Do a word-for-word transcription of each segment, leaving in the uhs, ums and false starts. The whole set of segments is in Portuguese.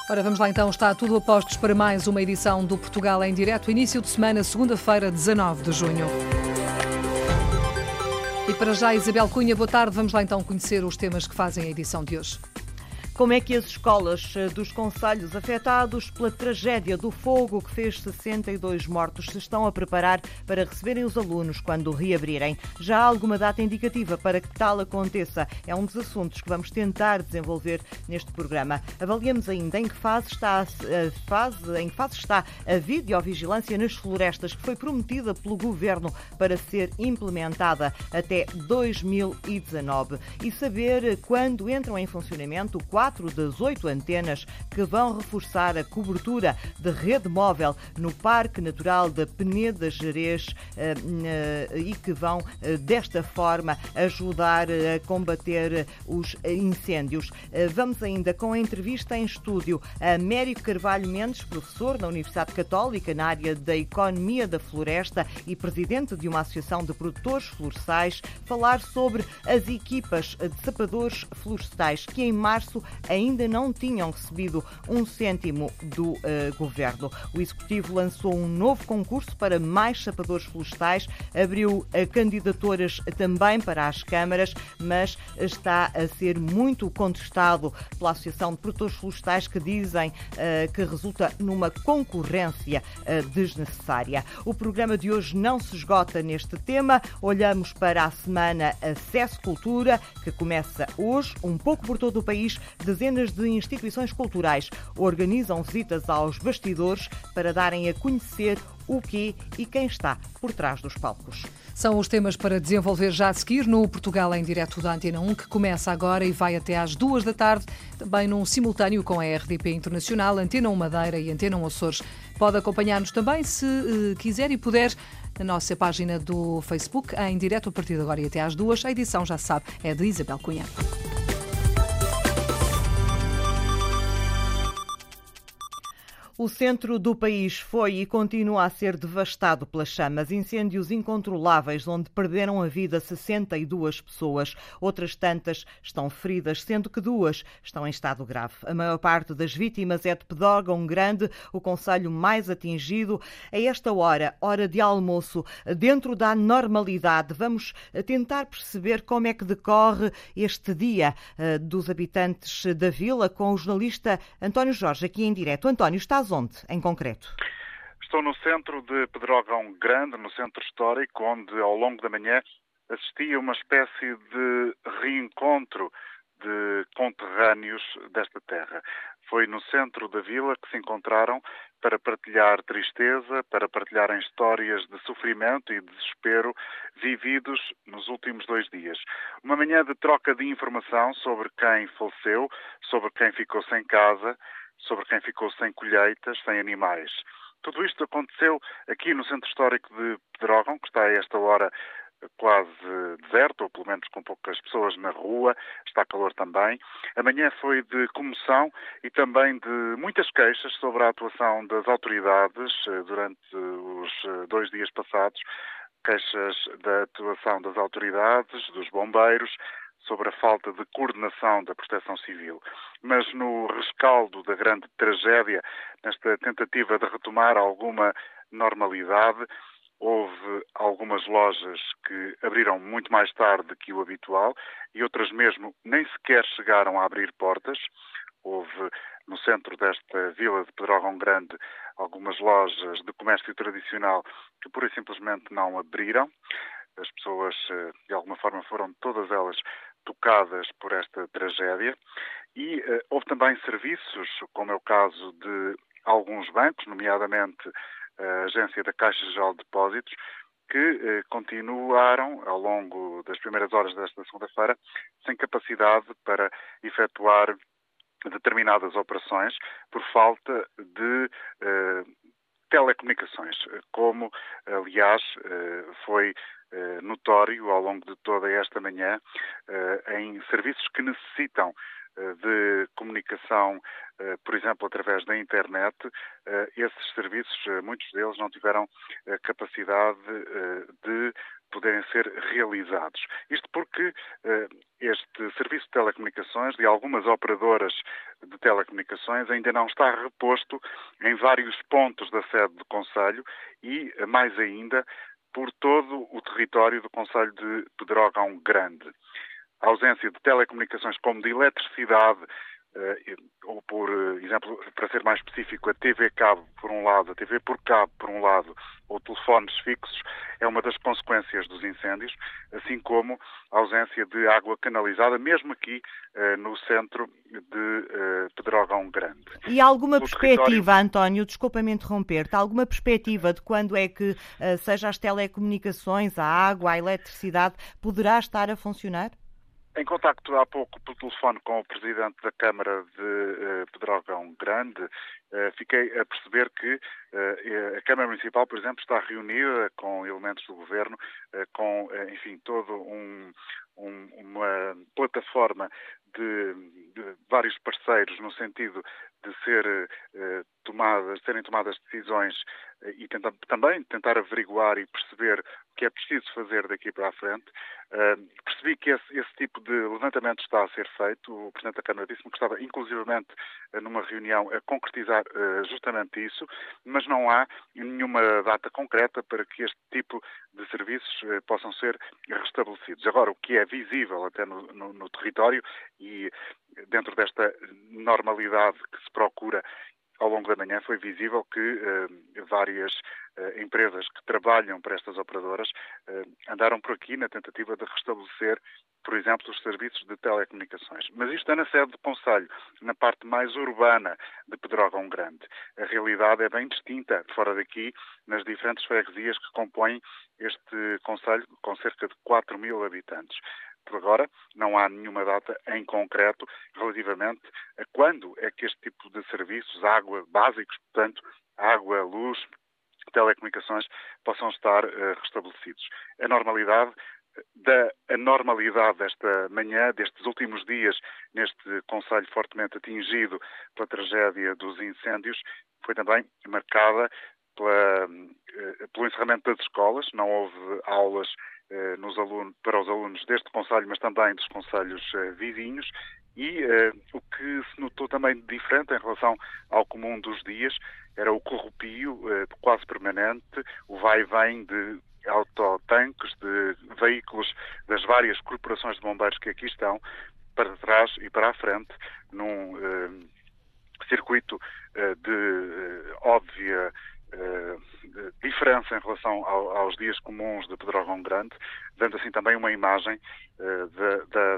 Ora, vamos lá então, está tudo a postos para mais uma edição do Portugal em Direto, início de semana, segunda-feira, dezanove de junho. E para já, Isabel Cunha, boa tarde. Vamos lá então conhecer os temas que fazem a edição de hoje. Como é que as escolas dos concelhos afetados pela tragédia do fogo que fez sessenta e dois mortos se estão a preparar para receberem os alunos quando reabrirem? Já há alguma data indicativa para que tal aconteça? É um dos assuntos que vamos tentar desenvolver neste programa. Avaliamos ainda em que fase está a fase, em que fase está a videovigilância nas florestas, que foi prometida pelo Governo para ser implementada até dois mil e dezanove, e saber quando entram em funcionamento quatro das oito antenas que vão reforçar a cobertura de rede móvel no Parque Natural da Peneda Gerês e que vão, desta forma, ajudar a combater os incêndios. Vamos ainda com a entrevista em estúdio a Américo Carvalho Mendes, professor na Universidade Católica na área da Economia da Floresta e presidente de uma associação de produtores florestais, falar sobre as equipas de sapadores florestais que em março ainda não tinham recebido um cêntimo do uh, Governo. O Executivo lançou um novo concurso para mais sapadores florestais, abriu uh, candidaturas também para as câmaras, mas está a ser muito contestado pela Associação de Produtores Florestais, que dizem uh, que resulta numa concorrência uh, desnecessária. O programa de hoje não se esgota neste tema. Olhamos para a semana Acesso Cultura, que começa hoje, um pouco por todo o país. Dezenas de instituições culturais organizam visitas aos bastidores para darem a conhecer o que e quem está por trás dos palcos. São os temas para desenvolver já a seguir no Portugal em Direto da Antena um, que começa agora e vai até às duas da tarde, também num simultâneo com a R D P Internacional, Antena um Madeira e Antena um Açores. Pode acompanhar-nos também, se uh, quiser e puder, na nossa página do Facebook, em direto a partir de agora e até às duas. A edição, já sabe, é de Isabel Cunha. O centro do país foi e continua a ser devastado pelas chamas, incêndios incontroláveis onde perderam a vida sessenta e duas pessoas. Outras tantas estão feridas, sendo que duas estão em estado grave. A maior parte das vítimas é de Pedrógão Grande, o concelho mais atingido. A esta hora, hora de almoço, dentro da normalidade, vamos tentar perceber como é que decorre este dia uh, dos habitantes da vila com o jornalista António Jorge, aqui em direto. António, estás onde, em concreto? Estou no centro de Pedrógão Grande, no centro histórico, onde ao longo da manhã assisti a uma espécie de reencontro de conterrâneos desta terra. Foi no centro da vila que se encontraram para partilhar tristeza, para partilharem histórias de sofrimento e desespero vividos nos últimos dois dias. Uma manhã de troca de informação sobre quem faleceu, sobre quem ficou sem casa, sobre quem ficou sem colheitas, sem animais. Tudo isto aconteceu aqui no Centro Histórico de Pedrógão, que está a esta hora quase deserto, ou pelo menos com poucas pessoas na rua, está calor também. Amanhã foi de comoção e também de muitas queixas sobre a atuação das autoridades durante os dois dias passados, queixas da atuação das autoridades, dos bombeiros, sobre a falta de coordenação da Proteção Civil. Mas no rescaldo da grande tragédia, nesta tentativa de retomar alguma normalidade, houve algumas lojas que abriram muito mais tarde que o habitual e outras mesmo nem sequer chegaram a abrir portas. Houve no centro desta vila de Pedrógão Grande algumas lojas de comércio tradicional que pura e simplesmente não abriram. As pessoas, de alguma forma, foram todas elas tocadas por esta tragédia e uh, houve também serviços, como é o caso de alguns bancos, nomeadamente a Agência da Caixa Geral de Depósitos, que uh, continuaram, ao longo das primeiras horas desta segunda-feira, sem capacidade para efetuar determinadas operações por falta de uh, telecomunicações, como, aliás, uh, foi Uh, notório ao longo de toda esta manhã uh, em serviços que necessitam uh, de comunicação, uh, por exemplo, através da internet. Uh, esses serviços, uh, muitos deles não tiveram uh, capacidade uh, de poderem ser realizados. Isto porque uh, este serviço de telecomunicações de algumas operadoras de telecomunicações ainda não está reposto em vários pontos da sede do Conselho e, mais ainda, por todo o território do Conselho de Pedrógão Grande. A ausência de telecomunicações como de eletricidade, ou por exemplo, para ser mais específico, a T V cabo por um lado, a T V por cabo por um lado, ou telefones fixos, é uma das consequências dos incêndios, assim como a ausência de água canalizada, mesmo aqui no centro de Pedrógão Grande. E há alguma no perspectiva, território... António, desculpa-me interromper-te, há alguma perspectiva de quando é que, seja as telecomunicações, a água, a eletricidade, poderá estar a funcionar? Em contacto há pouco por telefone com o Presidente da Câmara de uh, Pedrógão Grande, uh, fiquei a perceber que uh, a Câmara Municipal, por exemplo, está reunida com elementos do Governo, uh, com, uh, enfim, todo um, um, uma plataforma de, de vários parceiros no sentido de ser, uh, tomadas, serem tomadas decisões uh, e tentar, também tentar averiguar e perceber o que é preciso fazer daqui para a frente. Uh, percebi que esse, esse tipo de levantamento está a ser feito. O Presidente da Câmara disse-me que estava inclusivamente uh, numa reunião a concretizar uh, justamente isso, mas não há nenhuma data concreta para que este tipo de serviços uh, possam ser restabelecidos. Agora, o que é visível até no, no, no território e dentro desta normalidade que se procura ao longo da manhã, foi visível que uh, várias uh, empresas que trabalham para estas operadoras uh, andaram por aqui na tentativa de restabelecer, por exemplo, os serviços de telecomunicações. Mas isto é na sede do Conselho, na parte mais urbana de Pedrógão Grande. A realidade é bem distinta fora daqui, nas diferentes freguesias que compõem este Conselho, com cerca de quatro mil habitantes. Por agora, não há nenhuma data em concreto relativamente a quando é que este tipo de serviços, água, básicos, portanto, água, luz, telecomunicações, possam estar uh, restabelecidos. A normalidade, da a normalidade desta manhã, destes últimos dias, neste concelho fortemente atingido pela tragédia dos incêndios, foi também marcada pela, uh, pelo encerramento das escolas. Não houve aulas Nos alunos, para os alunos deste concelho, mas também dos concelhos uh, vizinhos, e uh, o que se notou também diferente em relação ao comum dos dias era o corrupio uh, quase permanente, o vai e vem de autotanques, de veículos das várias corporações de bombeiros que aqui estão, para trás e para a frente, num uh, circuito uh, de uh, óbvia Uh, diferença em relação ao, aos dias comuns de Pedrógão Grande, dando assim também uma imagem uh, da, da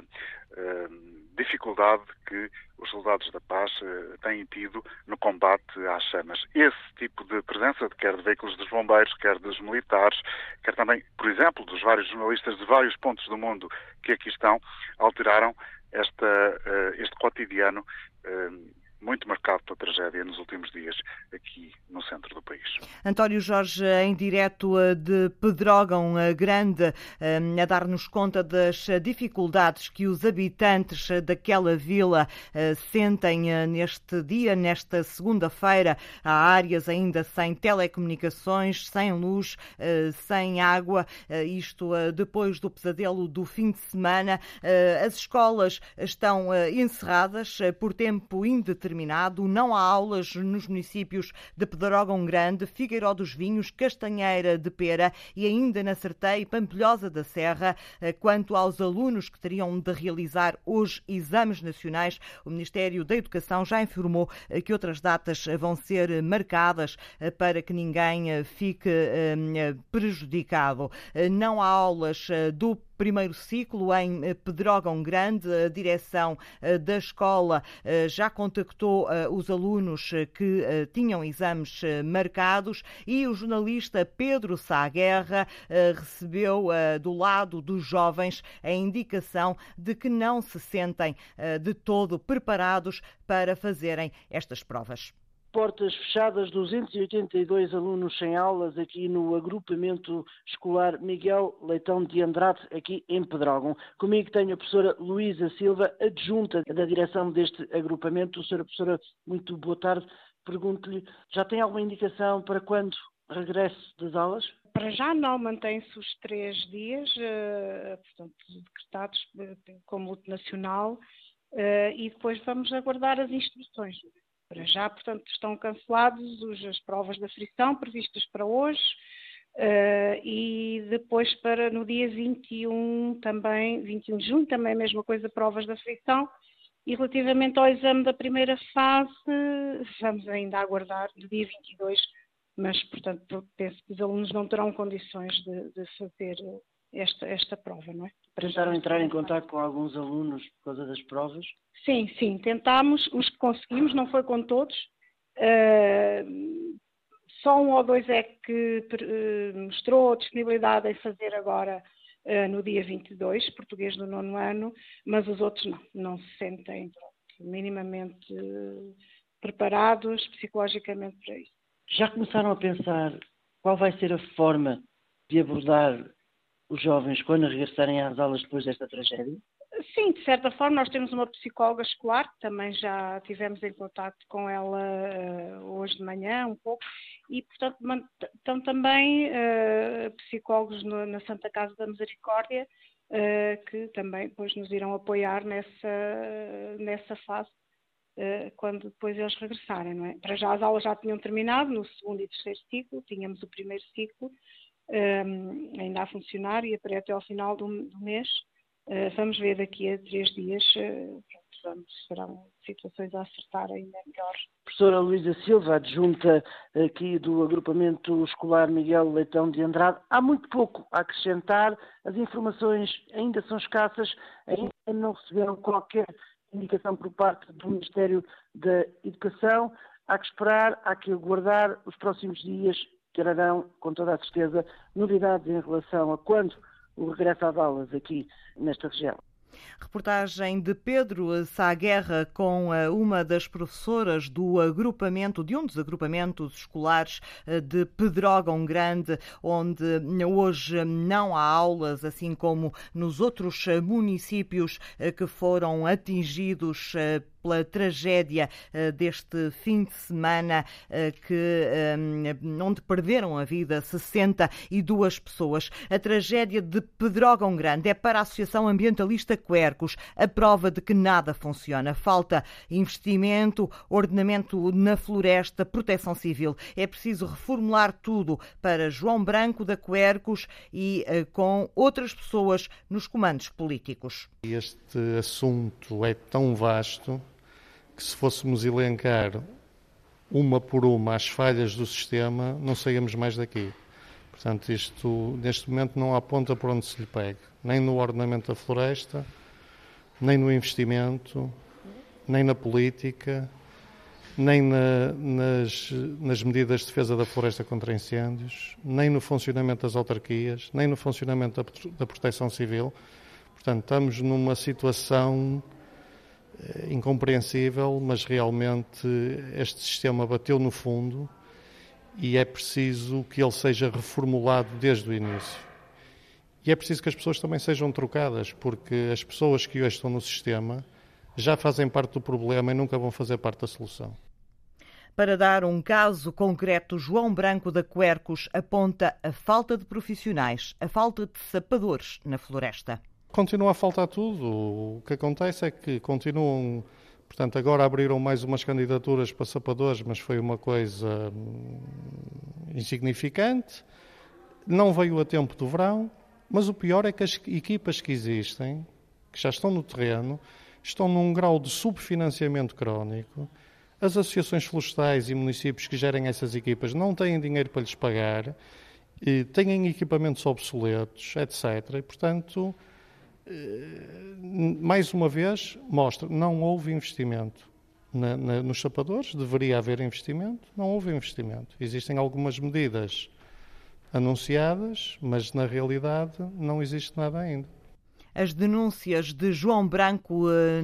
uh, dificuldade que os soldados da paz uh, têm tido no combate às chamas. Esse tipo de presença, quer de veículos dos bombeiros, quer dos militares, quer também, por exemplo, dos vários jornalistas de vários pontos do mundo que aqui estão, alteraram esta, uh, este cotidiano uh, muito marcado pela tragédia nos últimos dias aqui no centro do país. António Jorge, em direto de Pedrógão Grande, a dar-nos conta das dificuldades que os habitantes daquela vila sentem neste dia, nesta segunda-feira. Há áreas ainda sem telecomunicações, sem luz, sem água, isto depois do pesadelo do fim de semana. As escolas estão encerradas por tempo indeterminado. Não há aulas nos municípios de Pedrógão Grande, Figueiró dos Vinhos, Castanheira de Pera e ainda na Certeira e Pampilhosa da Serra. Quanto aos alunos que teriam de realizar hoje exames nacionais, o Ministério da Educação já informou que outras datas vão ser marcadas para que ninguém fique prejudicado. Não há aulas do primeiro ciclo em Pedrógão Grande. A direção da escola já contactou os alunos que tinham exames marcados e o jornalista Pedro Sá Guerra recebeu do lado dos jovens a indicação de que não se sentem de todo preparados para fazerem estas provas. Portas fechadas, duzentos e oitenta e dois alunos sem aulas aqui no agrupamento escolar Miguel Leitão de Andrade, aqui em Pedrógão. Comigo tenho a professora Luísa Silva, adjunta da direção deste agrupamento. Senhora professora, muito boa tarde. Pergunto-lhe, já tem alguma indicação para quando regresso das aulas? Para já não, mantém-se os três dias, uh, portanto, decretados uh, como luto nacional, uh, e depois vamos aguardar as instruções. Para já, portanto, estão canceladas os, as provas da frição previstas para hoje, uh, e depois para no dia vinte e um também, vinte e um de junho, também a mesma coisa, provas da frição. E relativamente ao exame da primeira fase, vamos ainda aguardar no dia vinte e dois, mas, portanto, penso que os alunos não terão condições de, de fazer esta, esta prova, não é? Tentaram entrar em contato com alguns alunos por causa das provas? Sim, sim, tentámos, os que conseguimos, não foi com todos. Uh, só um ou dois é que uh, mostrou disponibilidade em fazer agora uh, no dia vinte e dois, português do nono ano, mas os outros não, não se sentem pronto, minimamente uh, preparados psicologicamente para isso. Já começaram a pensar qual vai ser a forma de abordar os jovens quando regressarem às aulas depois desta tragédia? Sim, de certa forma nós temos uma psicóloga escolar, também já tivemos em contato com ela uh, hoje de manhã um pouco, e portanto estão também uh, psicólogos no, na Santa Casa da Misericórdia, uh, que também depois nos irão apoiar nessa, nessa fase, uh, quando depois eles regressarem, não é? Para já as aulas já tinham terminado, no segundo e terceiro ciclo, tínhamos o primeiro ciclo um, ainda a funcionar, e até ao final do, do mês. Uh, vamos ver daqui a três dias, uh, vamos, serão situações a acertar ainda melhor. Professora Luísa Silva, adjunta aqui do agrupamento escolar Miguel Leitão de Andrade, há muito pouco a acrescentar, as informações ainda são escassas, ainda não receberam qualquer indicação por parte do Ministério da Educação, há que esperar, há que aguardar os próximos dias, que trarão, com toda a certeza, novidades em relação a quando o regresso às aulas aqui nesta região. Reportagem de Pedro Sá Guerra com uma das professoras do agrupamento, de um dos agrupamentos escolares de Pedrógão Grande, onde hoje não há aulas, assim como nos outros municípios que foram atingidos pela tragédia deste fim de semana, que, onde perderam a vida sessenta e duas pessoas. A tragédia de Pedrógão Grande é para a Associação Ambientalista Quercus a prova de que nada funciona. Falta investimento, ordenamento na floresta, proteção civil. É preciso reformular tudo para João Branco da Quercus e com outras pessoas nos comandos políticos. Este assunto é tão vasto que, se fôssemos elencar uma por uma as falhas do sistema, não saíamos mais daqui. Portanto, isto, neste momento, não há ponta por onde se lhe pegue. Nem no ordenamento da floresta, nem no investimento, nem na política, nem na, nas, nas medidas de defesa da floresta contra incêndios, nem no funcionamento das autarquias, nem no funcionamento da, da proteção civil. Portanto, estamos numa situação incompreensível, mas realmente este sistema bateu no fundo e é preciso que ele seja reformulado desde o início. E é preciso que as pessoas também sejam trocadas, porque as pessoas que hoje estão no sistema já fazem parte do problema e nunca vão fazer parte da solução. Para dar um caso concreto, João Branco da Quercus aponta a falta de profissionais, a falta de sapadores na floresta. Continua a faltar tudo. O que acontece é que continuam, portanto, agora abriram mais umas candidaturas para sapadores, mas foi uma coisa insignificante. Não veio a tempo do verão, mas o pior é que as equipas que existem, que já estão no terreno, estão num grau de subfinanciamento crónico. As associações florestais e municípios que gerem essas equipas não têm dinheiro para lhes pagar, têm equipamentos obsoletos, etcétera. E, portanto, mais uma vez, mostra, não houve investimento na, na, nos sapadores, deveria haver investimento, não houve investimento. Existem algumas medidas anunciadas, mas na realidade não existe nada ainda. as denúncias de João Branco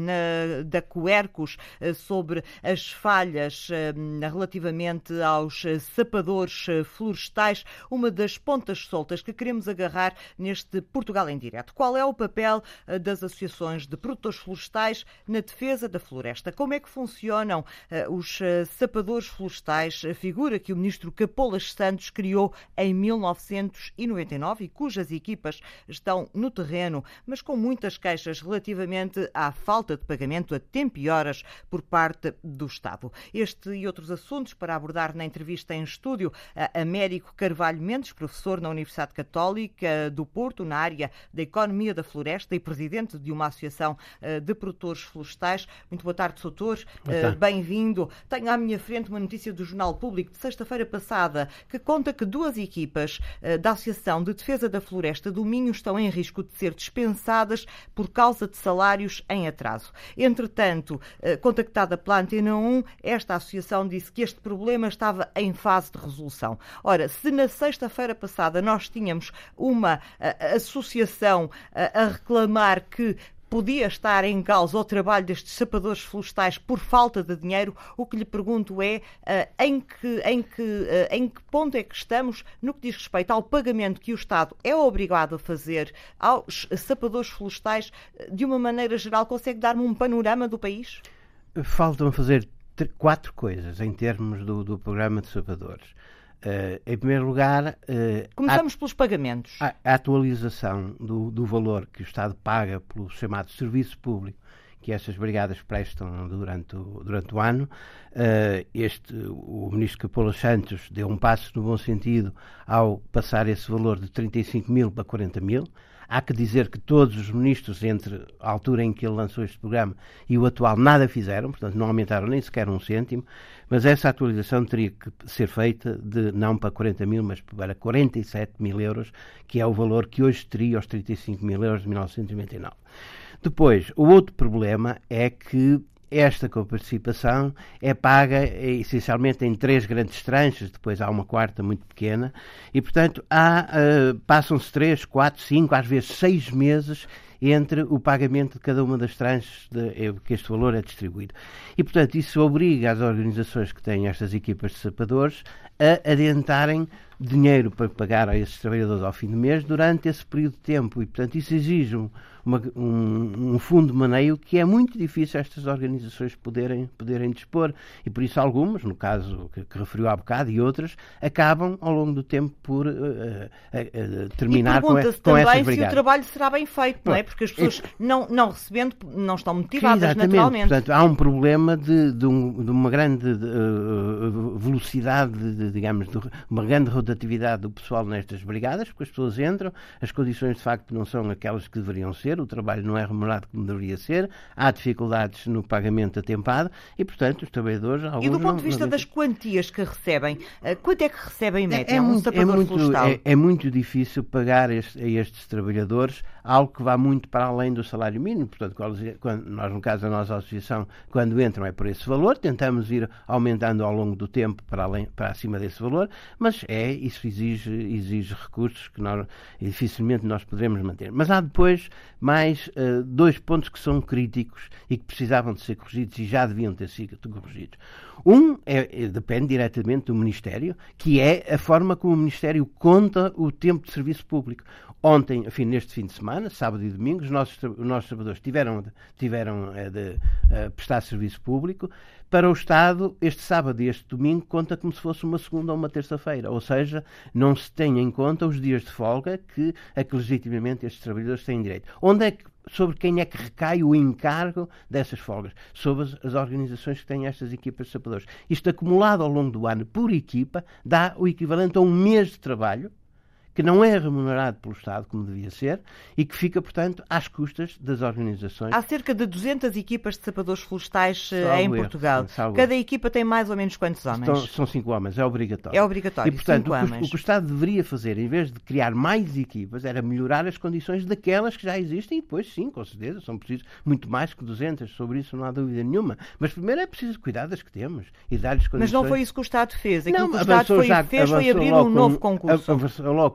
na, da Quercus sobre as falhas relativamente aos sapadores florestais, uma das pontas soltas que queremos agarrar neste Portugal em Direto. Qual é o papel das associações de produtores florestais na defesa da floresta? Como é que funcionam os sapadores florestais, a figura que o ministro Capolas Santos criou em mil novecentos e noventa e nove e cujas equipas estão no terreno, mas com muitas queixas relativamente à falta de pagamento a tempo e horas por parte do Estado. Este e outros assuntos para abordar na entrevista em estúdio a Américo Carvalho Mendes, professor na Universidade Católica do Porto, na área da Economia da Floresta e presidente de uma associação de produtores florestais. Muito boa tarde, doutor. Bem-vindo. Tenho à minha frente uma notícia do Jornal Público de sexta-feira passada que conta que duas equipas da Associação de Defesa da Floresta do Minho estão em risco de ser dispensadas por causa de salários em atraso. Entretanto, contactada pela Antena um, esta associação disse que este problema estava em fase de resolução. Ora, se na sexta-feira passada nós tínhamos uma a, associação a, a reclamar que podia estar em causa o trabalho destes sapadores florestais por falta de dinheiro, o que lhe pergunto é uh, em, que, em, que, uh, em que ponto é que estamos no que diz respeito ao pagamento que o Estado é obrigado a fazer aos sapadores florestais. De uma maneira geral, consegue dar-me um panorama do país? Faltam fazer quatro coisas em termos do, do programa de sapadores. Uh, em primeiro lugar... Uh, Começamos a, pelos pagamentos. A, a atualização do, do valor que o Estado paga pelo chamado serviço público que estas brigadas prestam durante o, durante o ano. Uh, este, o ministro Capolas Santos deu um passo no bom sentido ao passar esse valor de trinta e cinco mil para quarenta mil. Há que dizer que todos os ministros, entre a altura em que ele lançou este programa e o atual, nada fizeram, portanto não aumentaram nem sequer um cêntimo, mas essa atualização teria que ser feita de não para quarenta mil, mas para quarenta e sete mil euros, que é o valor que hoje teria aos trinta e cinco mil euros de mil novecentos e noventa e nove. Depois, o outro problema é que esta coparticipação é paga essencialmente em três grandes tranches, depois há uma quarta muito pequena, e portanto há, uh, passam-se três, quatro, cinco, às vezes seis meses entre o pagamento de cada uma das tranches de, que este valor é distribuído. E portanto isso obriga as organizações que têm estas equipas de sapadores a adiantarem dinheiro para pagar a esses trabalhadores ao fim do mês durante esse período de tempo, e portanto isso exige um, uma, um, um fundo de maneio que é muito difícil estas organizações poderem, poderem dispor, e por isso algumas, no caso que, que referiu há bocado, e outras, acabam ao longo do tempo por uh, uh, uh, terminar com, e, com essas brigadas. E pergunta-se também se o trabalho será bem feito, não é? Porque as pessoas é, não, não recebendo não estão motivadas, exatamente, naturalmente. Portanto, há um problema de, de, um, de uma grande de, uh, velocidade, de, digamos, de uma grande rotatividade do pessoal nestas brigadas, porque as pessoas entram, as condições de facto não são aquelas que deveriam ser, o trabalho não é remunerado como deveria ser, há dificuldades no pagamento atempado e, portanto, os trabalhadores... E do ponto não, de vista não... das quantias que recebem, quanto é que recebem em média é, é um muito, sapador é muito, florestal? É, é muito difícil pagar este, a estes trabalhadores algo que vá muito para além do salário mínimo. Portanto, quando, nós, no caso da nossa associação, quando entram é por esse valor, tentamos ir aumentando ao longo do tempo para, além, para acima desse valor, mas é, isso exige, exige recursos que nós, dificilmente nós poderemos manter. Mas há depois mais uh, dois pontos que são críticos e que precisavam de ser corrigidos e já deviam ter sido corrigidos. Um é, depende diretamente do Ministério, que é a forma como o Ministério conta o tempo de serviço público. Ontem, enfim, neste fim de semana, sábado e domingo, os nossos, os nossos trabalhadores tiveram, tiveram uh, de uh, prestar serviço público. Para o Estado, este sábado e este domingo conta como se fosse uma segunda ou uma terça-feira, ou seja, não se tem em conta os dias de folga que, a que legitimamente estes trabalhadores têm direito. Onde é que, sobre quem é que recai o encargo dessas folgas? Sobre as, as organizações que têm estas equipas de sapadores. Isto acumulado ao longo do ano por equipa dá o equivalente a um mês de trabalho, que não é remunerado pelo Estado, como devia ser, e que fica, portanto, às custas das organizações. Há cerca de duzentas equipas de sapadores florestais salvo em erro, Portugal. sim, Cada equipa tem mais ou menos quantos homens? Então, são cinco homens, é obrigatório. É obrigatório, E, portanto, cinco o, que, homens. o que o Estado deveria fazer, em vez de criar mais equipas, era melhorar as condições daquelas que já existem, e depois, sim, com certeza, são precisos muito mais que duzentas, sobre isso não há dúvida nenhuma. Mas primeiro é preciso cuidar das que temos e dar-lhes condições. Mas não foi isso que o Estado fez. Aquilo não, que o Estado foi, já, fez foi abrir um com, novo concurso. Avançou logo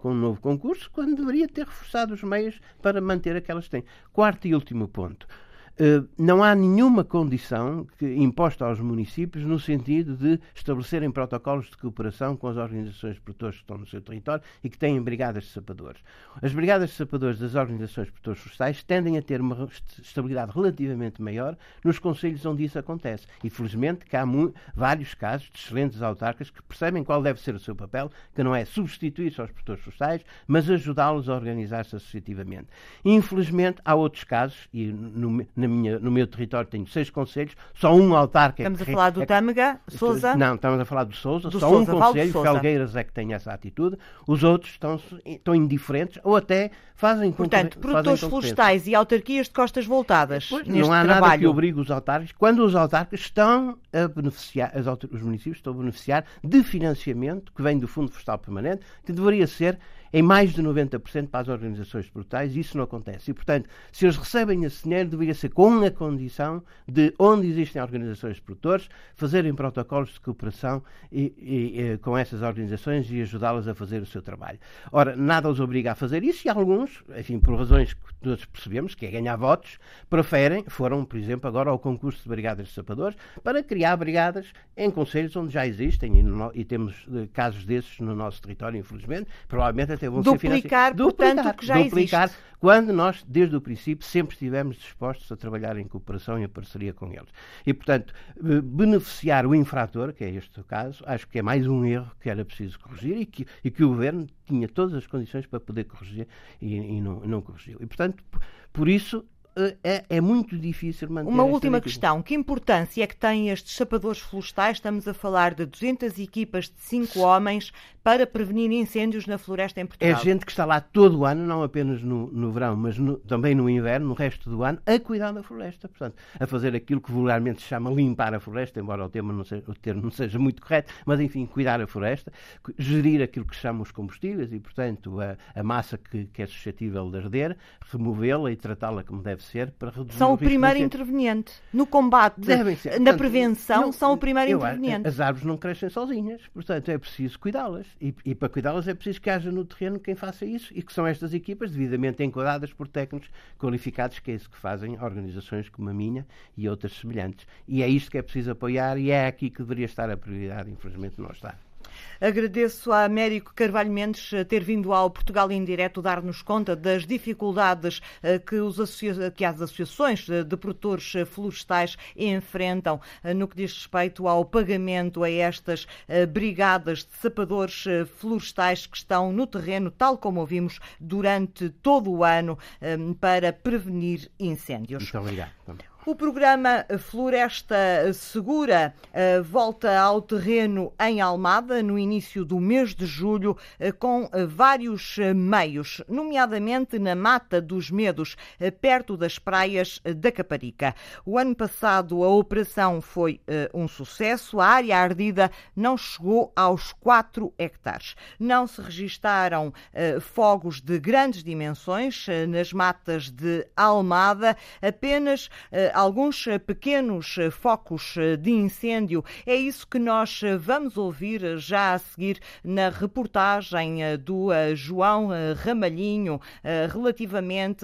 com um novo concurso, quando deveria ter reforçado os meios para manter aquelas que têm. Quarto e último ponto. Uh, não há nenhuma condição que, imposta aos municípios no sentido de estabelecerem protocolos de cooperação com as organizações de produtores que estão no seu território e que têm brigadas de sapadores. As brigadas de sapadores das organizações de produtores florestais tendem a ter uma estabilidade relativamente maior nos concelhos onde isso acontece. E, felizmente, que há vários casos de excelentes autarcas que percebem qual deve ser o seu papel, que não é substituir-se aos produtores florestais, mas ajudá-los a organizar-se associativamente. Infelizmente, há outros casos, e no, na Minha, no meu território tenho seis concelhos, só um autarca... Estamos é, a falar do é, Tâmega, Sousa? Não, estamos a falar do Sousa, do só Sousa, um Val concelho, Felgueiras, é que tem essa atitude, os outros estão, estão indiferentes ou até fazem... Portanto, produtores florestais e autarquias de costas voltadas pois, neste não há trabalho. Nada que obrigue os autarcas, quando os autarcas estão a beneficiar, as, os municípios estão a beneficiar de financiamento que vem do Fundo Florestal Permanente, que deveria ser em mais de noventa por cento para as organizações produtais, e isso não acontece. E, portanto, se eles recebem esse dinheiro, deveria ser com a condição de, onde existem organizações de produtores, fazerem protocolos de cooperação e, e, e, com essas organizações e ajudá-las a fazer o seu trabalho. Ora, nada os obriga a fazer isso, e alguns, enfim, por razões que todos percebemos, que é ganhar votos, preferem, foram, por exemplo, agora ao concurso de brigadas de sapadores, para criar brigadas em concelhos onde já existem, e, no, e temos uh, casos desses no nosso território, infelizmente, provavelmente até vão duplicar, ser portanto, o que já duplicar, existe. Quando nós, desde o princípio, sempre estivemos dispostos a trabalhar em cooperação e em parceria com eles. E, portanto, beneficiar o infrator, que é este o caso, acho que é mais um erro que era preciso corrigir e que, e que o Governo tinha todas as condições para poder corrigir e, e não, não corrigiu. E, portanto, por isso... É, é muito difícil manter. Uma última equipa. questão. Que importância é que têm estes sapadores florestais? Estamos a falar de duzentas equipas de cinco homens para prevenir incêndios na floresta em Portugal. É gente que está lá todo o ano, não apenas no, no verão, mas no, também no inverno, no resto do ano, a cuidar da floresta. Portanto, a fazer aquilo que vulgarmente se chama limpar a floresta, embora o, tema não seja, o termo não seja muito correto, mas enfim, cuidar a floresta, gerir aquilo que se chama os combustíveis e, portanto, a, a massa que, que é suscetível de arder, removê-la e tratá-la como deve ser para reduzir são o, o primeiro interveniente no combate, na prevenção, não, são o primeiro eu, interveniente. As árvores não crescem sozinhas, portanto é preciso cuidá-las e, e para cuidá-las é preciso que haja no terreno quem faça isso e que são estas equipas devidamente enquadradas por técnicos qualificados, que é isso que fazem organizações como a minha e outras semelhantes. E é isto que é preciso apoiar e é aqui que deveria estar a prioridade, infelizmente não está. Agradeço a Américo Carvalho Mendes ter vindo ao Portugal em Direto dar-nos conta das dificuldades que, os associa- que as associações de produtores florestais enfrentam no que diz respeito ao pagamento a estas brigadas de sapadores florestais que estão no terreno, tal como ouvimos, durante todo o ano para prevenir incêndios. Muito obrigado. O programa Floresta Segura uh, volta ao terreno em Almada no início do mês de julho uh, com uh, vários uh, meios, nomeadamente na Mata dos Medos, uh, perto das praias uh, da Caparica. O ano passado a operação foi uh, um sucesso, a área ardida não chegou aos quatro hectares. Não se registaram uh, fogos de grandes dimensões uh, nas matas de Almada, apenas uh, alguns pequenos focos de incêndio. É isso que nós vamos ouvir já a seguir na reportagem do João Ramalhinho relativamente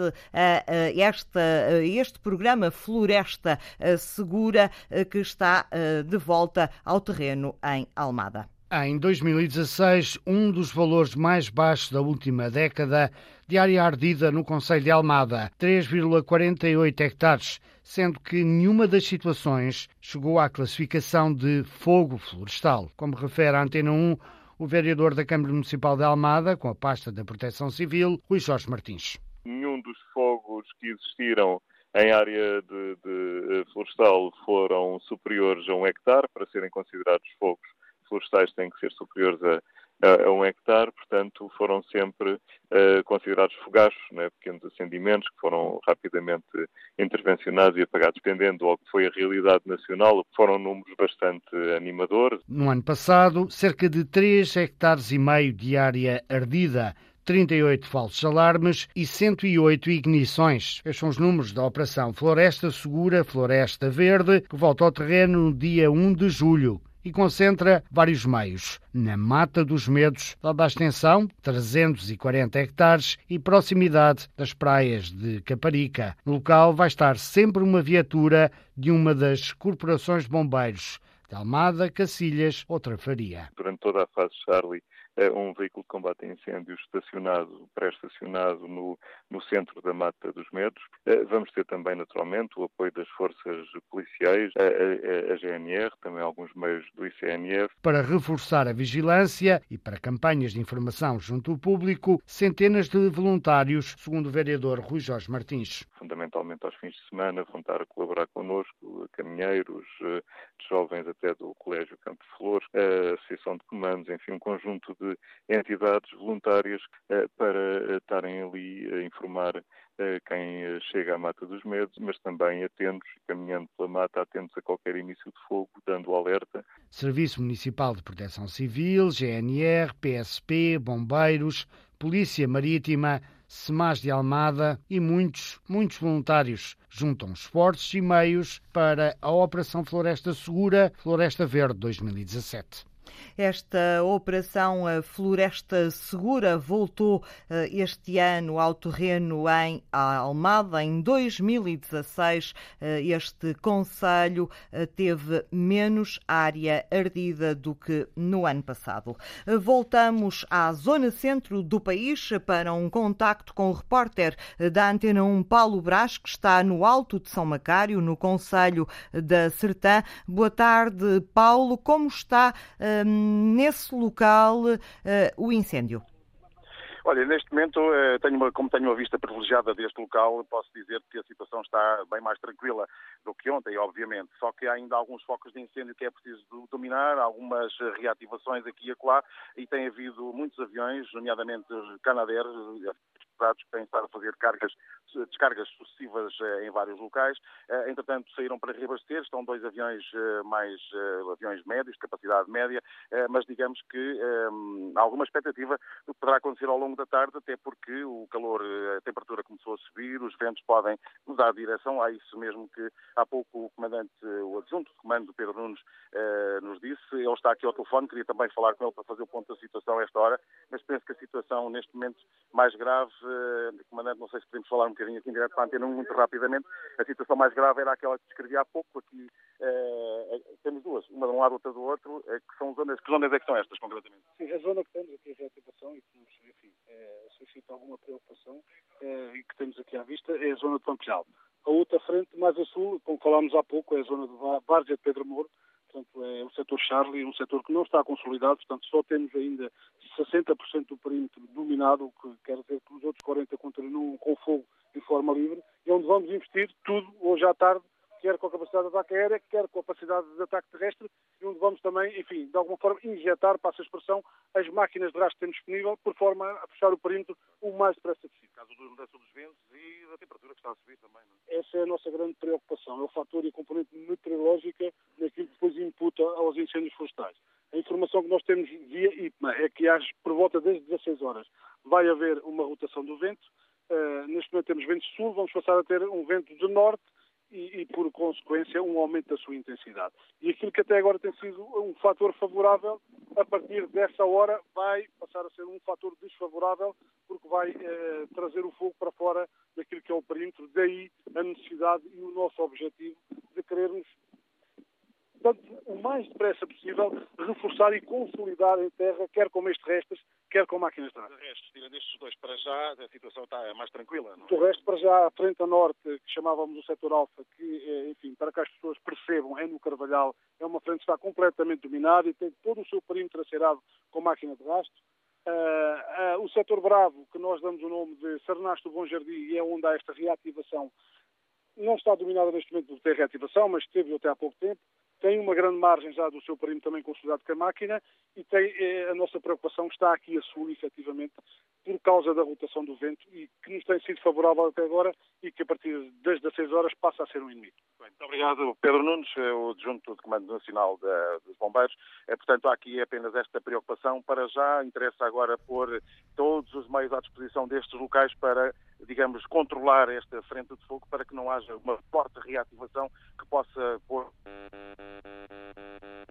a este, este programa Floresta Segura que está de volta ao terreno em Almada. Em dois mil e dezasseis, um dos valores mais baixos da última década de área ardida no concelho de Almada, três vírgula quarenta e oito hectares, sendo que nenhuma das situações chegou à classificação de fogo florestal. Como refere a Antena um, o vereador da Câmara Municipal de Almada, com a pasta da Proteção Civil, Rui Jorge Martins. Nenhum dos fogos que existiram em área de, de florestal foram superiores a um hectare, para serem considerados fogos florestais têm que ser superiores a, a, a um hectare, portanto foram sempre uh, considerados fogachos, né, pequenos acendimentos que foram rapidamente intervencionados e apagados, dependendo ao que foi a realidade nacional, foram números bastante animadores. No ano passado, cerca de três hectares e meio de área ardida, trinta e oito falsos alarmes e cento e oito ignições. Estes são os números da Operação Floresta Segura, Floresta Verde, que volta ao terreno no dia um de julho. e concentra vários meios. Na Mata dos Medos, dada a extensão, trezentos e quarenta hectares, e proximidade das praias de Caparica. No local vai estar sempre uma viatura de uma das corporações de bombeiros, de Almada, Cacilhas ou Trafaria. Durante toda a fase Charlie, um veículo de combate a incêndios estacionado, pré-estacionado no, no centro da Mata dos Medos. Vamos ter também, naturalmente, o apoio das forças policiais, a, a, a G N R, também alguns meios do I C N F. Para reforçar a vigilância e para campanhas de informação junto ao público, centenas de voluntários, segundo o vereador Rui Jorge Martins. Fundamentalmente aos fins de semana vão estar a colaborar connosco, caminheiros, jovens até do Colégio Campo de Flores, a Associação de Comandos, enfim, um conjunto de de entidades voluntárias eh, para eh, estarem ali a informar eh, quem eh, chega à Mata dos Medos, mas também atentos, caminhando pela mata, atentos a qualquer início de fogo, dando alerta. Serviço Municipal de Proteção Civil, G N R, P S P, Bombeiros, Polícia Marítima, SEMAS de Almada e muitos, muitos voluntários juntam esforços e meios para a Operação Floresta Segura, Floresta Verde dois mil e dezassete. Esta operação Floresta Segura voltou este ano ao terreno em Almada. Em dois mil e dezasseis, este concelho teve menos área ardida do que no ano passado. Voltamos à zona centro do país para um contacto com o repórter da Antena um, Paulo Brás, que está no Alto de São Macário, no concelho da Sertã. Boa tarde, Paulo. Como está nesse local uh, o incêndio? Olha, neste momento, uh, tenho uma, como tenho uma vista privilegiada deste local, posso dizer que a situação está bem mais tranquila do que ontem, obviamente. Só que há ainda alguns focos de incêndio que é preciso dominar, algumas reativações aqui e acolá, e tem havido muitos aviões, nomeadamente Canadair, que têm estado a fazer cargas, descargas sucessivas em vários locais. Entretanto, saíram para reabastecer, estão dois aviões mais aviões médios, de capacidade média, mas digamos que há alguma expectativa do que poderá acontecer ao longo da tarde, até porque o calor, a temperatura começou a subir, os ventos podem mudar de direção. Há isso mesmo que há pouco o comandante, o adjunto de comando, Pedro Nunes, nos disse. Ele está aqui ao telefone, queria também falar com ele para fazer o ponto da situação a esta hora, mas penso que a situação neste momento mais grave, comandante, não sei se podemos falar um bocadinho aqui em direto para a Antena um, muito rapidamente. A situação mais grave era aquela que descrevi há pouco. Aqui eh, temos duas, uma de um lado, outra do outro, eh, que são zonas, que zonas é que são estas, concretamente? Sim, a zona que temos aqui a reativação e que nos, enfim, eh, suscita alguma preocupação eh, e que temos aqui à vista é a zona de Pampilhal. A outra frente, mais a sul, como falámos há pouco, é a zona de Várzea de Pedro Mouro. Portanto, é o setor Charlie, um setor que não está consolidado, portanto, só temos ainda sessenta por cento do perímetro dominado, o que quer dizer que os outros quarenta por cento continuam com fogo de forma livre, e onde vamos investir tudo hoje à tarde, quer com a capacidade de ataque aérea, quer com a capacidade de ataque terrestre, e onde vamos também, enfim, de alguma forma, injetar, passa a expressão, as máquinas de rastro que temos disponível, por forma a fechar o perímetro o mais depressa possível. Caso da mudança dos ventos e da temperatura que está a subir também, não é? Essa é a nossa grande preocupação, é o fator e a componente meteorológica naquilo que depois imputa aos incêndios florestais. A informação que nós temos via I P M A é que às, por volta das dezasseis horas vai haver uma rotação do vento. Uh, neste momento temos vento sul, vamos passar a ter um vento de norte e, e, por consequência, um aumento da sua intensidade. E aquilo que até agora tem sido um fator favorável, a partir dessa hora vai passar a ser um fator desfavorável, porque vai uh, trazer o fogo para fora daquilo que é o perímetro. Daí a necessidade e o nosso objetivo de querermos, portanto, o mais depressa possível, reforçar e consolidar em terra, quer com meios terrestres, quer com máquinas de rastro. Tirando estes dois para já, a situação está mais tranquila, não é? Do resto, para já, a frente a norte, que chamávamos o setor Alfa, que, enfim, para que as pessoas percebam, é no Carvalhal, é uma frente que está completamente dominada e tem todo o seu perímetro acerado com máquina de rastro. Uh, uh, o setor Bravo, que nós damos o nome de Sarnasto do Bom Jardim, e é onde há esta reativação, não está dominada neste momento por ter reativação, mas esteve até há pouco tempo. Tem uma grande margem já do seu perímetro também consolidado com a máquina e tem eh, a nossa preocupação está aqui a sul, efetivamente, por causa da rotação do vento e que nos tem sido favorável até agora e que a partir das dezasseis horas passa a ser um inimigo. Bem, muito obrigado, Pedro Nunes, o adjunto de Comando Nacional da, dos Bombeiros. É, portanto, há aqui apenas esta preocupação. Para já, interessa agora pôr todos os meios à disposição destes locais para, digamos, controlar esta frente de fogo para que não haja uma forte reativação que possa pôr...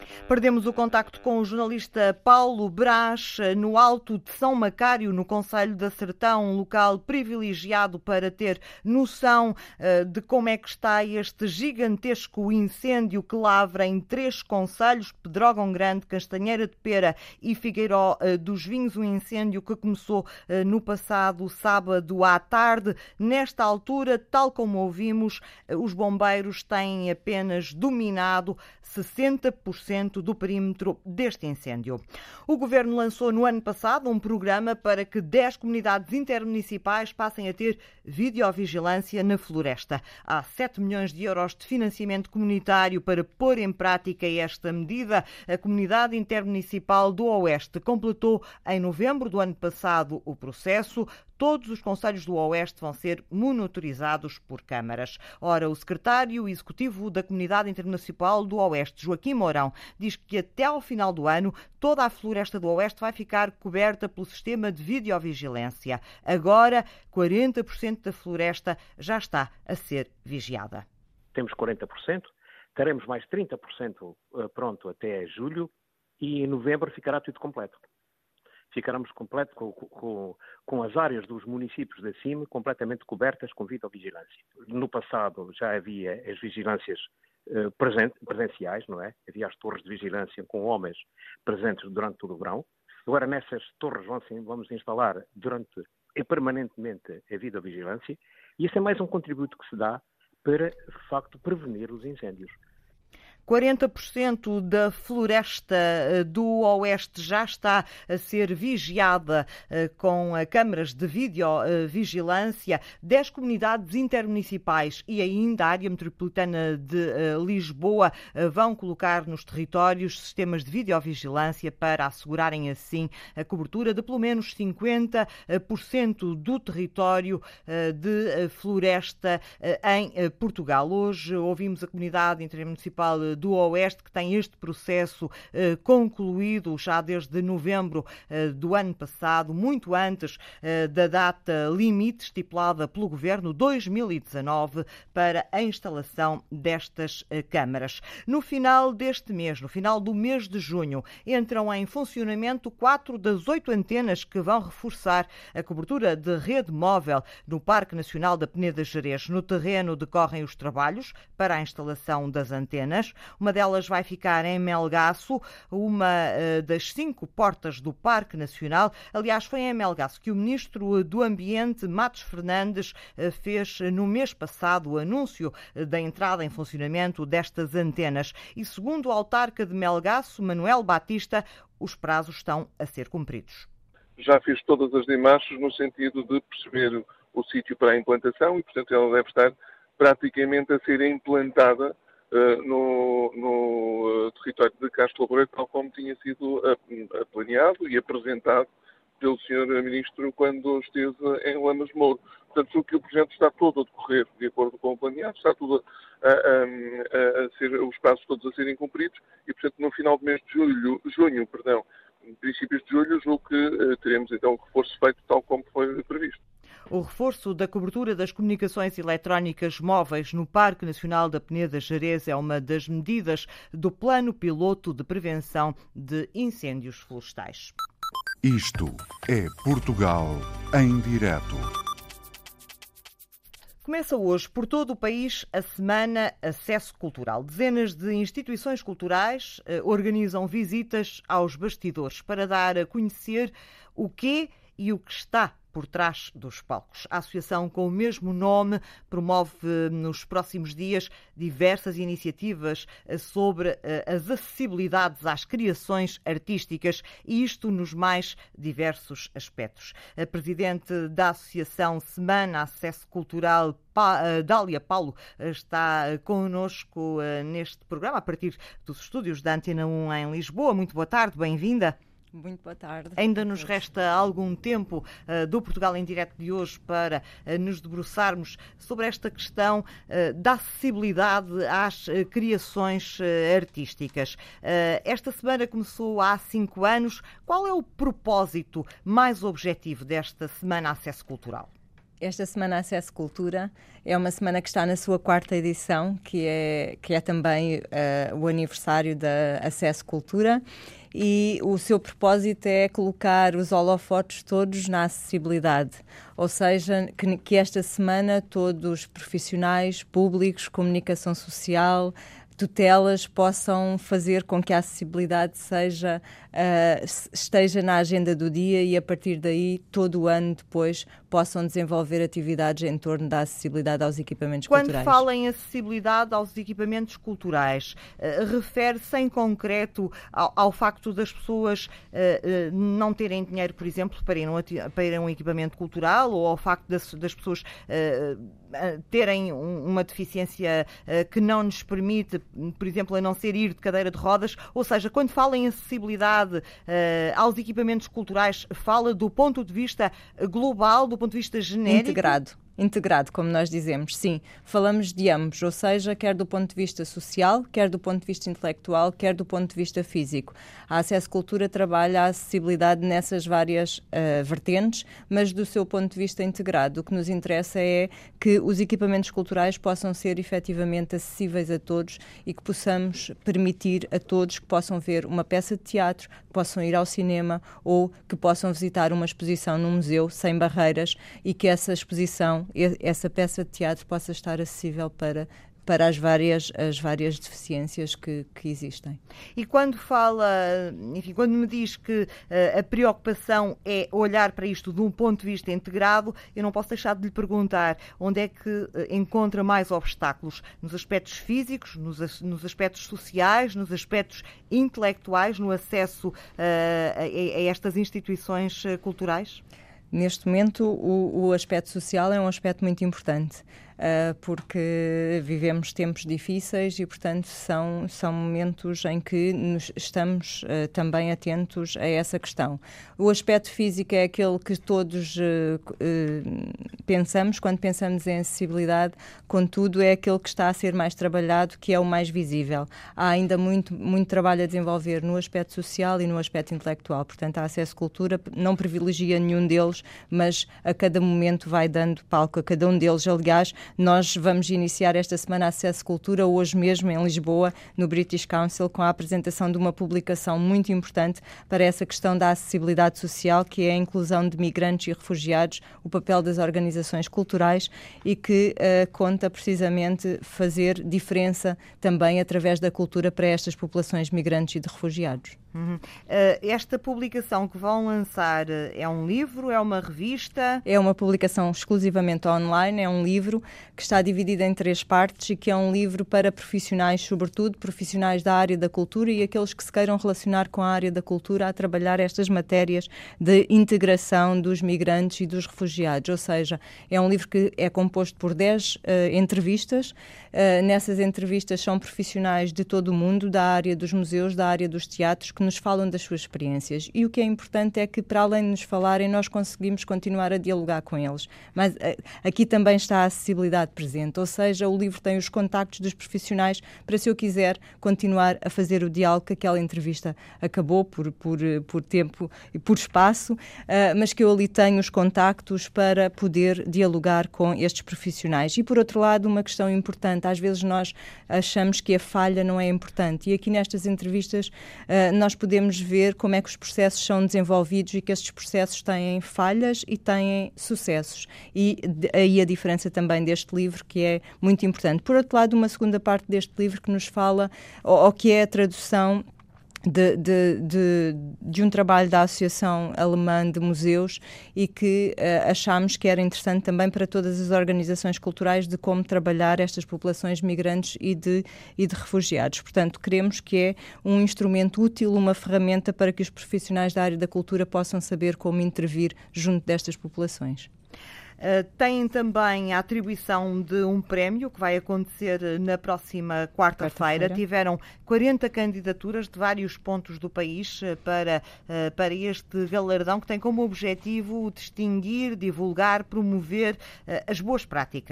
Perdemos o contacto com o jornalista Paulo Brás no Alto de São Macário, no concelho da Sertão, um local privilegiado para ter noção uh, de como é que está este gigantesco incêndio que lavra em três concelhos, Pedrógão Grande, Castanheira de Pera e Figueiró uh, dos Vinhos, um incêndio que começou uh, no passado sábado à tarde. Nesta altura, tal como ouvimos, uh, os bombeiros têm apenas dominado sessenta por cento do perímetro deste incêndio. O Governo lançou no ano passado um programa para que dez comunidades intermunicipais passem a ter videovigilância na floresta. Há sete milhões de euros de financiamento comunitário para pôr em prática esta medida. A Comunidade Intermunicipal do Oeste completou em novembro do ano passado o processo. Todos os concelhos do Oeste vão ser monitorizados por câmaras. Ora, o secretário executivo da Comunidade Intermunicipal do Oeste, Joaquim Mourão, diz que até ao final do ano toda a floresta do Oeste vai ficar coberta pelo sistema de videovigilância. Agora, quarenta por cento da floresta já está a ser vigiada. Temos quarenta por cento, teremos mais trinta por cento pronto até julho e em novembro ficará tudo completo. Ficaremos completo com, com, com as áreas dos municípios de cima completamente cobertas com videovigilância. No passado já havia as vigilâncias uh, present, presenciais, não é? Havia as torres de vigilância com homens presentes durante todo o verão. Agora nessas torres vamos, vamos instalar durante e permanentemente a videovigilância e isso é mais um contributo que se dá para, de facto, prevenir os incêndios. quarenta por cento da floresta do Oeste já está a ser vigiada com câmaras de videovigilância. dez comunidades intermunicipais e ainda a área metropolitana de Lisboa vão colocar nos territórios sistemas de videovigilância para assegurarem assim a cobertura de pelo menos cinquenta por cento do território de floresta em Portugal. Hoje ouvimos a Comunidade Intermunicipal do Oeste, que tem este processo eh, concluído já desde novembro eh, do ano passado, muito antes eh, da data limite estipulada pelo Governo, dois mil e dezanove, para a instalação destas eh, câmaras. No final deste mês, no final do mês de junho, entram em funcionamento quatro das oito antenas que vão reforçar a cobertura de rede móvel no Parque Nacional da Peneda Gerês. No terreno decorrem os trabalhos para a instalação das antenas. Uma delas vai ficar em Melgaço, uma uh, das cinco portas do Parque Nacional. Aliás, foi em Melgaço que o Ministro do Ambiente, Matos Fernandes, uh, fez no mês passado o anúncio uh, da entrada em funcionamento destas antenas. E segundo o autarca de Melgaço, Manuel Batista, os prazos estão a ser cumpridos. Já fiz todas as demarches no sentido de perceber o, o sítio para a implantação e, portanto, ela deve estar praticamente a ser implantada Uh, no, no uh, território de Castro Laboreiro, tal como tinha sido uh, planeado e apresentado pelo senhor Ministro quando esteve em Lamas de Mouro. Portanto, o que o projeto está todo a decorrer de acordo com o planeado, está tudo a, a, a ser, os passos todos a serem cumpridos e, portanto, no final do mês de julho, junho, perdão, princípios de julho, julgo que uh, teremos então o reforço feito tal como foi previsto. O reforço da cobertura das comunicações eletrónicas móveis no Parque Nacional da Peneda Gerês é uma das medidas do Plano Piloto de Prevenção de Incêndios Florestais. Isto é Portugal em direto. Começa hoje por todo o país a Semana Acesso Cultural. Dezenas de instituições culturais eh, organizam visitas aos bastidores para dar a conhecer o que e o que está por trás dos palcos. A associação com o mesmo nome promove nos próximos dias diversas iniciativas sobre as acessibilidades às criações artísticas e isto nos mais diversos aspectos. A presidente da Associação Semana Acesso Cultural, Dália Paulo, está connosco neste programa a partir dos estúdios da Antena um em Lisboa. Muito boa tarde, bem-vinda. Muito boa tarde. Ainda nos resta algum tempo uh, do Portugal em Direto de hoje para uh, nos debruçarmos sobre esta questão uh, da acessibilidade às uh, criações uh, artísticas. Uh, esta semana começou há cinco anos. Qual é o propósito mais objetivo desta Semana Acesso Cultural? Esta Semana Acesso Cultura é uma semana que está na sua quarta edição, que é, que é também uh, o aniversário da Acesso Cultura, e o seu propósito é colocar os holofotes todos na acessibilidade, ou seja, que, que esta semana todos os profissionais públicos, comunicação social, tutelas possam fazer com que a acessibilidade seja, uh, esteja na agenda do dia e a partir daí, todo o ano depois, possam desenvolver atividades em torno da acessibilidade aos equipamentos Quando culturais. Quando fala em acessibilidade aos equipamentos culturais, uh, refere-se em concreto ao, ao facto das pessoas uh, uh, não terem dinheiro, por exemplo, para ir, um, para ir a um equipamento cultural, ou ao facto das, das pessoas uh, terem um, uma deficiência uh, que não nos permite, por exemplo, a não ser ir de cadeira de rodas. Ou seja, quando fala em acessibilidade uh, aos equipamentos culturais, fala do ponto de vista global, do ponto de vista genérico? Integrado. Integrado, como nós dizemos, sim. Falamos de ambos, ou seja, quer do ponto de vista social, quer do ponto de vista intelectual, quer do ponto de vista físico. A Acesso Cultura trabalha a acessibilidade nessas várias uh, vertentes, mas do seu ponto de vista integrado. O que nos interessa é que os equipamentos culturais possam ser efetivamente acessíveis a todos e que possamos permitir a todos que possam ver uma peça de teatro, que possam ir ao cinema ou que possam visitar uma exposição num museu sem barreiras e que essa exposição, essa peça de teatro possa estar acessível para, para as, várias, as várias deficiências que, que existem. E quando fala, enfim, quando me diz que uh, a preocupação é olhar para isto de um ponto de vista integrado, eu não posso deixar de lhe perguntar onde é que uh, encontra mais obstáculos? Nos aspectos físicos, nos, nos aspectos sociais, nos aspectos intelectuais, no acesso uh, a, a estas instituições uh, culturais? Neste momento, o, o aspecto social é um aspecto muito importante, uh, porque vivemos tempos difíceis e, portanto, são, são momentos em que nos estamos uh, também atentos a essa questão. O aspecto físico é aquele que todos uh, uh, pensamos quando pensamos em acessibilidade, contudo, é aquele que está a ser mais trabalhado, que é o mais visível. Há ainda muito, muito trabalho a desenvolver no aspecto social e no aspecto intelectual. Portanto, a Acesso Cultura não privilegia nenhum deles, mas a cada momento vai dando palco a cada um deles. Aliás, nós vamos iniciar esta semana a Acesso Cultura, hoje mesmo em Lisboa, no British Council, com a apresentação de uma publicação muito importante para essa questão da acessibilidade social, que é a inclusão de migrantes e refugiados, o papel das organizações culturais e que uh, conta precisamente fazer diferença também através da cultura para estas populações migrantes e de refugiados. Uhum. Uh, esta publicação que vão lançar é um livro, é uma revista? É uma publicação exclusivamente online, é um livro que está dividido em três partes e que é um livro para profissionais, sobretudo profissionais da área da cultura e aqueles que se queiram relacionar com a área da cultura a trabalhar estas matérias de integração dos migrantes e dos refugiados. Ou seja, é um livro que é composto por dez uh, entrevistas. Uh, nessas entrevistas são profissionais de todo o mundo, da área dos museus, da área dos teatros, que nos falam das suas experiências. E o que é importante é que, para além de nos falarem, nós conseguimos continuar a dialogar com eles. Mas uh, aqui também está a acessibilidade presente, ou seja, o livro tem os contactos dos profissionais para, se eu quiser, continuar a fazer o diálogo que aquela entrevista acabou por, por, por tempo e por espaço, uh, mas que eu ali tenho os contactos para poder dialogar com estes profissionais. E, por outro lado, uma questão importante, às vezes nós achamos que a falha não é importante e aqui nestas entrevistas uh, nós podemos ver como é que os processos são desenvolvidos e que estes processos têm falhas e têm sucessos. E de, aí a diferença também deste livro, que é muito importante. Por outro lado, uma segunda parte deste livro que nos fala, ou, ou que é a tradução De, de, de, de um trabalho da Associação Alemã de Museus e que uh, achámos que era interessante também para todas as organizações culturais de como trabalhar estas populações migrantes e de, e de refugiados. Portanto, queremos que é um instrumento útil, uma ferramenta para que os profissionais da área da cultura possam saber como intervir junto destas populações. Uh, têm também a atribuição de um prémio que vai acontecer na próxima quarta-feira. Quarta-feira. Tiveram quarenta candidaturas de vários pontos do país para, uh, para este galardão que tem como objetivo distinguir, divulgar, promover uh, as boas práticas.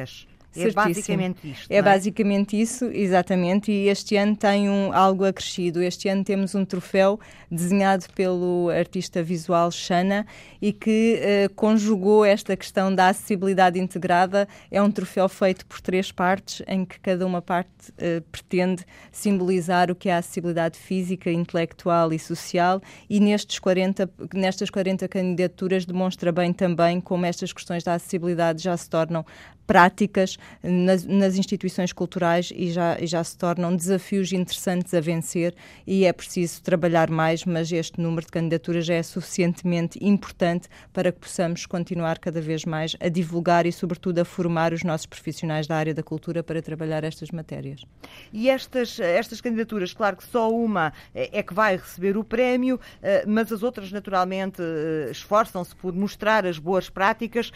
É basicamente isto. É, é basicamente isso, exatamente, e este ano tem um, algo acrescido. Este ano temos um troféu desenhado pelo artista visual Xana e que uh, conjugou esta questão da acessibilidade integrada. É um troféu feito por três partes, em que cada uma parte uh, pretende simbolizar o que é a acessibilidade física, intelectual e social, e nestes quarenta, nestas quarenta candidaturas demonstra bem também como estas questões da acessibilidade já se tornam práticas nas, nas instituições culturais e já, e já se tornam desafios interessantes a vencer, e é preciso trabalhar mais, mas este número de candidaturas já é suficientemente importante para que possamos continuar cada vez mais a divulgar e, sobretudo, a formar os nossos profissionais da área da cultura para trabalhar estas matérias. E estas, estas candidaturas, claro que só uma é que vai receber o prémio, mas as outras, naturalmente, esforçam-se por mostrar as boas práticas.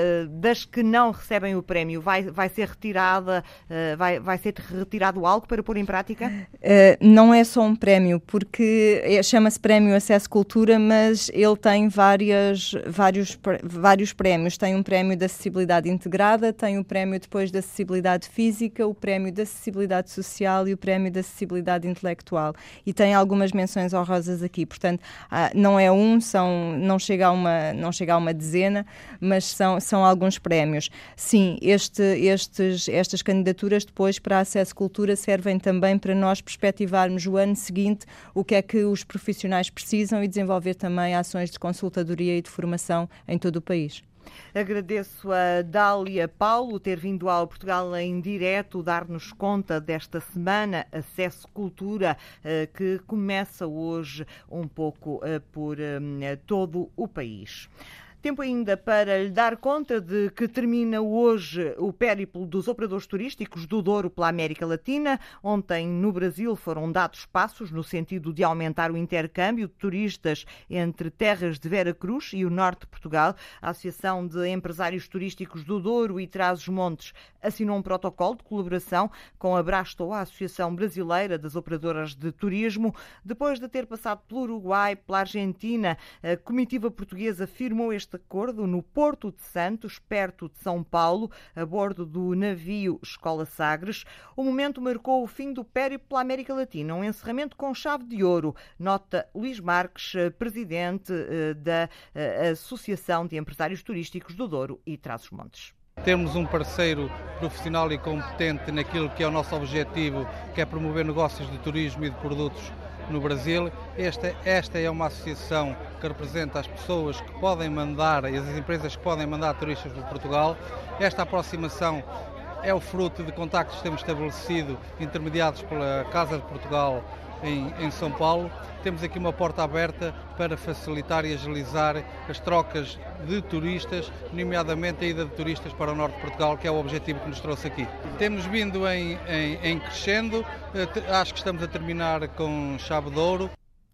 Das que não recebem o prémio, vai, vai ser retirada, uh, vai, vai ser retirado algo para pôr em prática? Uh, não é só um prémio, porque é, chama-se Prémio Acesso Cultura, mas ele tem várias, vários, vários prémios. Tem um prémio de acessibilidade integrada, tem o prémio depois de acessibilidade física, o prémio de acessibilidade social e o prémio de acessibilidade intelectual. E tem algumas menções honrosas aqui. Portanto, uh, não é um, são, não, chega a uma, não chega a uma dezena, mas são, são alguns prémios. Sim, este, estes, estas candidaturas depois para Acesso Cultura servem também para nós perspectivarmos o ano seguinte o que é que os profissionais precisam e desenvolver também ações de consultadoria e de formação em todo o país. Agradeço a Dália Paulo ter vindo ao Portugal em direto dar-nos conta desta semana Acesso Cultura, que começa hoje um pouco por todo o país. Tempo ainda para lhe dar conta de que termina hoje o périplo dos operadores turísticos do Douro pela América Latina. Ontem, no Brasil, foram dados passos no sentido de aumentar o intercâmbio de turistas entre terras de Vera Cruz e o norte de Portugal. A Associação de Empresários Turísticos do Douro e Trás-os-Montes assinou um protocolo de colaboração com a Brasto, a Associação Brasileira das Operadoras de Turismo. Depois de ter passado pelo Uruguai, pela Argentina, a comitiva portuguesa firmou este acordo no Porto de Santos, perto de São Paulo, a bordo do navio Escola Sagres. O momento marcou o fim do périplo pela América Latina, um encerramento com chave de ouro, nota Luís Marques, presidente da Associação de Empresários Turísticos do Douro e Trás-os-Montes. Termos um parceiro profissional e competente naquilo que é o nosso objetivo, que é promover negócios de turismo e de produtos no Brasil. Esta, esta é uma associação que representa as pessoas que podem mandar e as empresas que podem mandar turistas para Portugal. Esta aproximação é o fruto de contactos que temos estabelecido, intermediados pela Casa de Portugal em, em São Paulo. Temos aqui uma porta aberta para facilitar e agilizar as trocas de turistas, nomeadamente a ida de turistas para o norte de Portugal, que é o objetivo que nos trouxe aqui. Temos vindo em, em, em crescendo, acho que estamos a terminar com chave de ouro.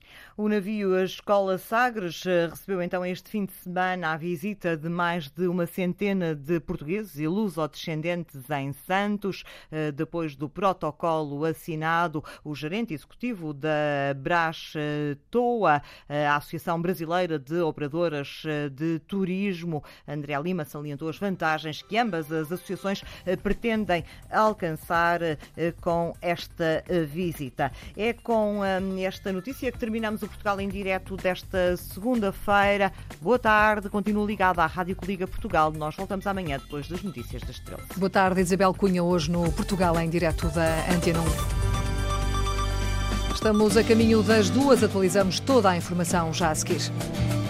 O navio a Escola Sagres recebeu então este fim de semana a visita de mais de uma centena de portugueses e lusodescendentes em Santos. Depois do protocolo assinado, o gerente executivo da Brastoa, a Associação Brasileira de Operadoras de Turismo, André Lima, salientou as vantagens que ambas as associações pretendem alcançar com esta visita. É com esta notícia que terminamos o Portugal em direto desta segunda-feira. Boa tarde, continua ligado à Rádio que Liga Portugal. Nós voltamos amanhã depois das notícias das treze. Boa tarde, Isabel Cunha, hoje no Portugal em direto da Antena um. Estamos a caminho das duas, atualizamos toda a informação já a seguir.